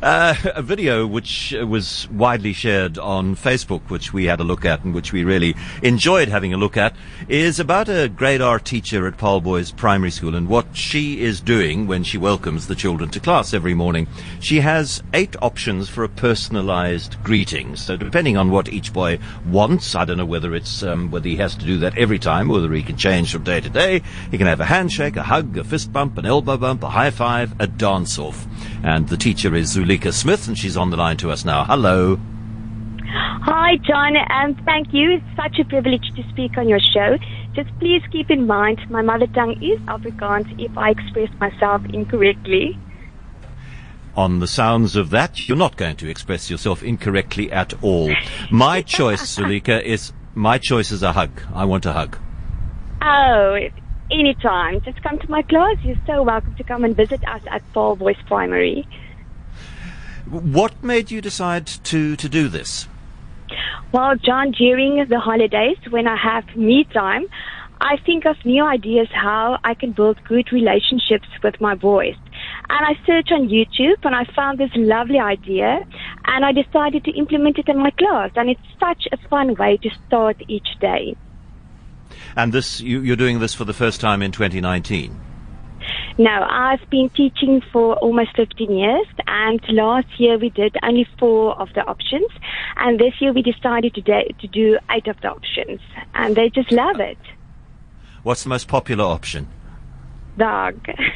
A video which was widely shared on Facebook, which we had a look at and which we really enjoyed having a look at, is about a grade R teacher at Paarl Boys Primary School and what she is doing when she welcomes the children to class every morning. She has 8 options for a personalized greeting. So depending on what each boy wants, I don't know whether it's whether he has to do that every time, or whether he can change from day to day. He can have a handshake, a hug, a fist bump, an elbow bump, a high five, a dance-off. And the teacher is Zulika Smith, and she's on the line to us now. Hello. Hi, John, and thank you. It's such a privilege to speak on your show. Just please keep in mind, my mother tongue is Afrikaans if I express myself incorrectly. On the sounds of that, you're not going to express yourself incorrectly at all. My choice, Zulika, is a hug. I want a hug. Oh, anytime. Just come to my class. You're so welcome to come and visit us at Paarl Boys Primary. What made you decide to do this? Well, John, during the holidays, when I have me time, I think of new ideas how I can build good relationships with my boys. And I searched on YouTube and I found this lovely idea and I decided to implement it in my class. And it's such a fun way to start each day. And you're doing this for the first time in 2019? No, I've been teaching for almost 15 years, and last year we did only 4 of the options, and this year we decided to do 8 of the options, and they just love it. What's the most popular option? Dog.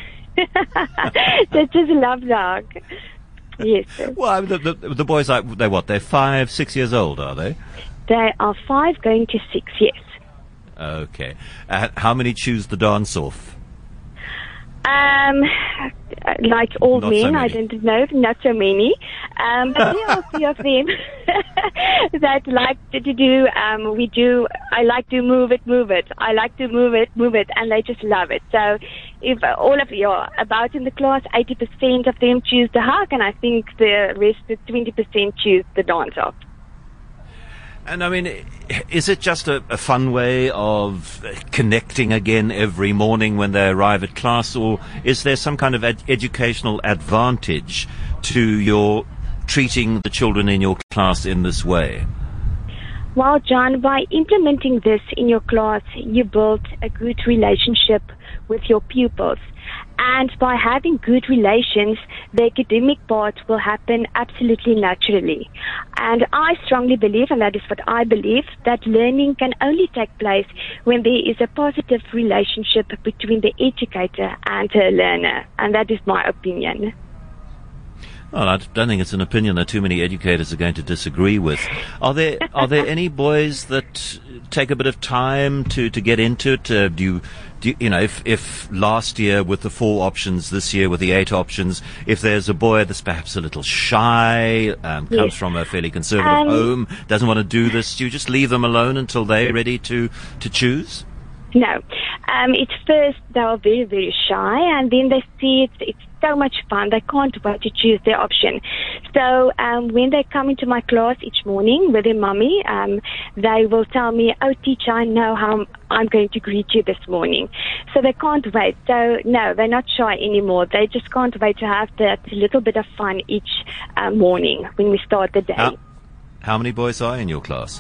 They just love dog. Yes. Well, the boys, they're 5, 6 years old, are they? They are 5 going to 6, yes. Okay. How many choose the dance-off? Like all Not men, so I don't know, not so many. But there are a few of them that like to do, I like to move it. I like to move it, and they just love it. So if all of you are about in the class, 80% of them choose the hug, and I think the rest, the 20% choose the dance-off. And I mean, is it just a fun way of connecting again every morning when they arrive at class, or is there some kind of educational advantage to your treating the children in your class in this way? Well, John, by implementing this in your class, you build a good relationship with your pupils. And by having good relations, the academic part will happen absolutely naturally. And I strongly believe, and that is what I believe, that learning can only take place when there is a positive relationship between the educator and the learner. And that is my opinion. Well, I don't think it's an opinion that too many educators are going to disagree with. Are there any boys that take a bit of time to get into it? Do you know, if last year with the 4 options, this year with the 8 options, if there's a boy that's perhaps a little shy, comes from a fairly conservative home, doesn't want to do this, do you just leave them alone until they're ready to choose? No. It's first they are very, very shy, and then they see it's so much fun. They can't wait to choose their option. So when they come into my class each morning with their mummy, they will tell me, "Oh, teacher, I know how I'm going to greet you this morning." So they can't wait. So no, they're not shy anymore. They just can't wait to have that little bit of fun each morning when we start the day. How many boys are in your class?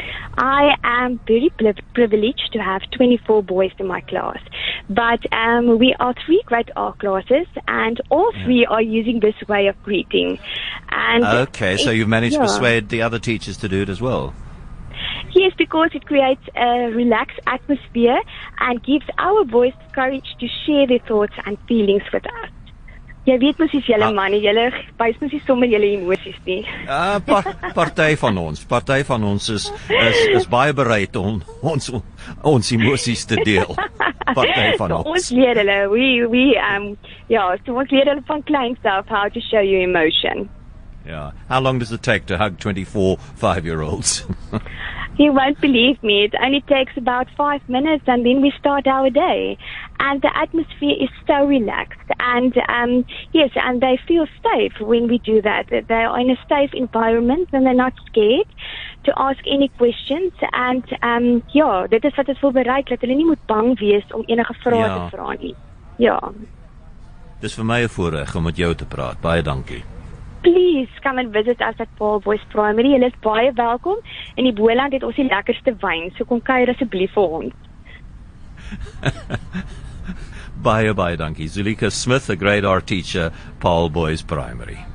I am very privileged to have 24 boys in my class. But we are 3 grade R classes, and all 3 are using this way of greeting. And okay, so you've managed to persuade the other teachers to do it as well? Yes, because it creates a relaxed atmosphere and gives our boys courage to share their thoughts and feelings with us. Jy weet mos is julle manne, julle wys mos nie sommer julle emosies nie. Party van ons is baie bereid om ons emosies te deel. Party van ons. Ons leer hulle, so ons leer hulle van kleins af how to show your emotion. Yeah. How long does it take to hug 24 5-year-olds? You won't believe me. It only takes about 5 minutes, and then we start our day. And the atmosphere is so relaxed. And yes, and they feel safe when we do that. They are in a safe environment, and they're not scared to ask any questions. And dit is wat het voorbereid dat hulle nie moet bang wees om enige vrae te vra nie. Ja. Dis vir my 'n voorreg om met jou te praat. Baie dankie. please come and visit us at Paul Boys Primary. Julle is baie welkom. In die Boland het ons die lekkerste wyn, so kom kuier asseblief vir ons. Baie dankie. Zulika Smith, a grade R teacher, Paul Boys Primary.